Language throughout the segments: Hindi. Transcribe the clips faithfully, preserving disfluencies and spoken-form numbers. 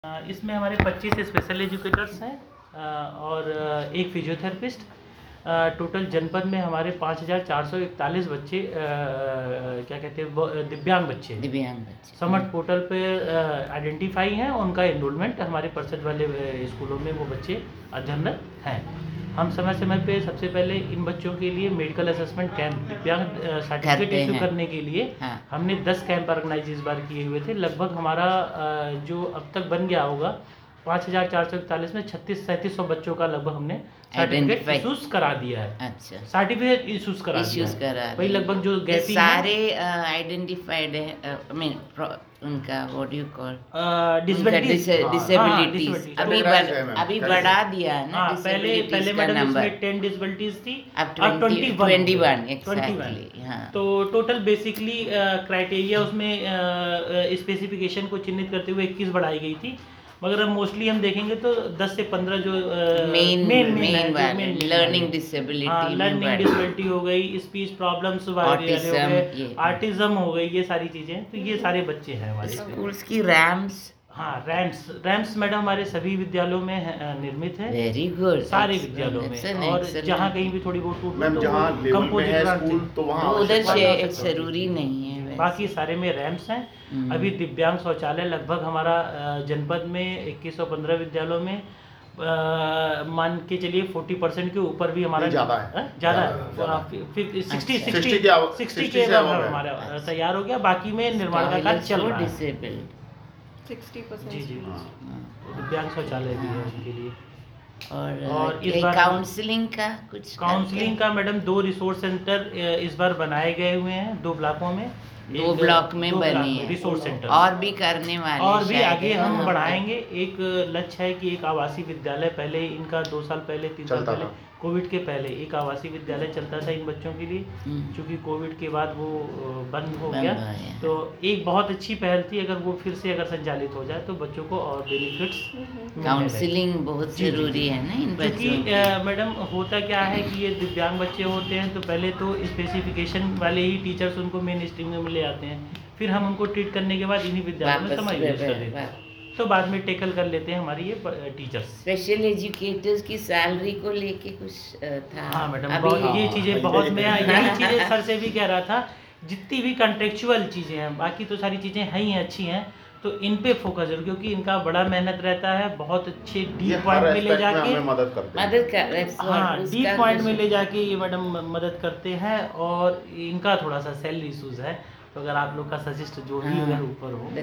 अ, इसमें हमारे पच्चीस स्पेशल एजुकेटर्स हैं अ, और अ, एक फिजियोथेरेपिस्ट। टोटल जनपद में हमारे पाँच हज़ार चार सौ इकतालीस बच्चे अ, अ, क्या कहते हैं वो दिव्यांग बच्चे दिव्यांग बच्चे समर्थ पोर्टल पे आइडेंटिफाई हैं। उनका एनरोलमेंट हमारे परिषद वाले अ, स्कूलों में वो बच्चे अध्ययनरत हैं। हम समय समय पे सबसे पहले इन बच्चों के लिए मेडिकल असेसमेंट कैंप दिव्यांग सर्टिफिकेट इशू करने के लिए हाँ। हमने दस कैंप ऑर्गेनाइज इस बार किए हुए थे। लगभग हमारा अ, जो अब तक बन गया होगा पाँच हज़ार चार सौ इकतालीस में छत्तीस सैंतीस सौ बच्चों का लगभग हमने सर्टिफिकेट इशूज करा दिया है। अच्छा, सर्टिफिकेट इशूज करा दिया इश्यूज करा वही लगभग जो गैपिंग सारे आइडेंटिफाइड है। आई मीन उनका व्हाट यू कॉल डिसेबिलिटीज अभी बढ़, अभी बढ़ा दिया है ना। पहले पहले मैडम इसमें टेन डिसेबिलिटीज थी, अब ट्वेंटी वन एक्जेक्टली। हाँ, तो टोटल बेसिकली क्राइटेरिया उसमें स्पेसिफिकेशन को चिन्हित करते हुए इक्कीस बढ़ाई गई थी, मगर अब मोस्टली हम देखेंगे तो दस से पंद्रह जो main main main learning disability learning disability हो गई, स्पीच प्रॉब्लम्स हो गए, ऑटिज्म हो गई, ये सारी चीजें, तो ये सारे बच्चे हैं हमारे स्कूल्स की रैम्स। हाँ, रैम्स रैम्स मैडम हमारे सभी विद्यालयों में निर्मित है। Very good. सारे विद्यालयों में, और जहाँ कहीं भी थोड़ी बहुत टूट मैम जहाँ लेवल में है स्कूल तो वहाँ उधर से जरूरी नहीं है, बाकी सारे में रैम्प्स हैं। अभी दिव्यांग शौचालय लगभग हमारा जनपद में इक्कीस सौ पंद्रह विद्यालयों में मान के चलिए चालीस परसेंट के ऊपर भी हमारा ज़्यादा है ज़्यादा सिक्सटी सिक्सटी के हमारा तैयार हो गया। बाकी में निर्माण का कार्य चल रहा है। सिक्सटी परसेंट जी जी दिव्यांग शौचालय भी है उनके लिए। और, और इस बार काउंसलिंग का कुछ काउंसलिंग का मैडम दो रिसोर्स सेंटर इस बार बनाए गए हुए हैं, दो ब्लॉकों में दो ब्लॉक में बने रिसोर्स सेंटर, और भी करने वाले और भी आगे हम बढ़ाएंगे। एक लक्ष्य है कि एक आवासीय विद्यालय, पहले इनका दो साल पहले तीन साल पहले कोविड के पहले एक आवासीय विद्यालय चलता था इन बच्चों के लिए, क्योंकि कोविड के बाद वो बंद हो गया। तो एक बहुत अच्छी पहल थी, अगर वो फिर से अगर संचालित हो जाए तो बच्चों को और बेनिफिट्स। काउंसलिंग बहुत जरूरी है ना इन बच्चों की। मैडम होता क्या है कि ये दिव्यांग बच्चे होते हैं तो पहले तो स्पेसिफिकेशन वाले ही टीचर्स उनको मेन स्ट्रीम में ले आते हैं, फिर हम उनको ट्रीट करने के बाद इन्हीं विद्यालयों में समायोजित कर देते हैं, तो बाद में टेकल कर लेते हैं हमारी ये टीचर्स। स्पेशल एजुकेटर्स की सैलरी को लेके कुछ था? हाँ मैडम, ये चीज़ें बहुत, मैं यही चीज़ें सर से भी कह रहा था, जितनी भी कॉन्ट्रेक्चुअल चीज़ें हैं, बाकी तो सारी चीज़ें हैं ही अच्छी हैं, तो इन पे फोकस जरूर, क्योंकि इनका बड़ा मेहनत रहता है, बहुत अच्छे डीप पॉइंट में ले जाके मदद करते हैं। मदद कर हाँ, डीप पॉइंट में ले जाके ये मैडम मदद करते हैं, और इनका थोड़ा सा सैलरी इशूज है, तो अगर आप लोग का सजेस्ट जो भी अगर ऊपर हो,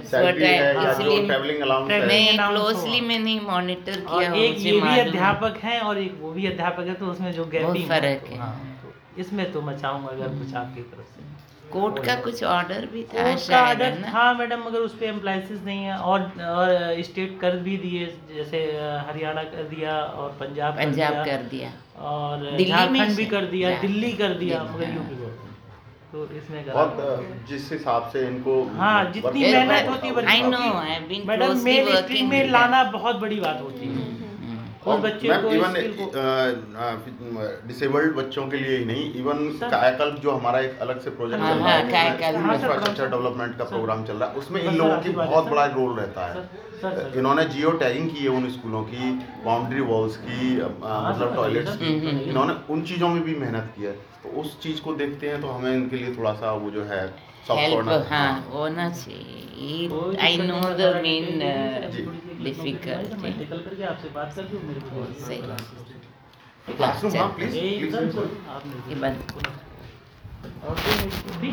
मैं क्लोजली मैंने मॉनिटर किया। एक ये भी अध्यापक हैं और एक वो भी अध्यापक है, तो उसमें जो गैपिंग फर्क है, तो इसमें तो मैं चाहूँगा अगर कुछ आपकी तरफ से कोर्ट का कुछ ऑर्डर भी था शायद। हाँ मैडम, मगर उस पर एम्प्लॉइज नहीं है, और, और स्टेट कर भी दिए, जैसे हरियाणा कर दिया और पंजाब पंजाब कर दिया और झारखंड भी कर दिया, दिल्ली कर दिया, मगर यूपी को तो इसमें बहुत जिस हिसाब से इनको, हाँ जितनी मेहनत होती है मैडम, मेन स्ट्रीम में लाना बहुत बड़ी बात होती है। और बच्चे को इवन डिसेबल्ड बच्चों के लिए ही नहीं, इवन कायाकल्प जो हमारा एक अलग से प्रोजेक्ट चल रहा है, इंफ्रास्ट्रक्चर डेवलपमेंट का प्रोग्राम चल रहा है, उसमें इन लोगों की बहुत बड़ा रोल रहता है। इन्होंने जियो टैगिंग की है उन स्कूलों की, बाउंड्री वॉल्स की, मतलब टॉयलेट्स की, इन्होंने उन चीज़ों में भी मेहनत की है, तो उस चीज़ को देखते हैं तो हमें इनके लिए थोड़ा सा वो जो है हेल्प हाँ होना चाहिए। I know the main difficulty. निकल करके आपसे बात करके मेरे को सही क्लासरूम, हाँ प्लीज प्लीज आप ये बंद।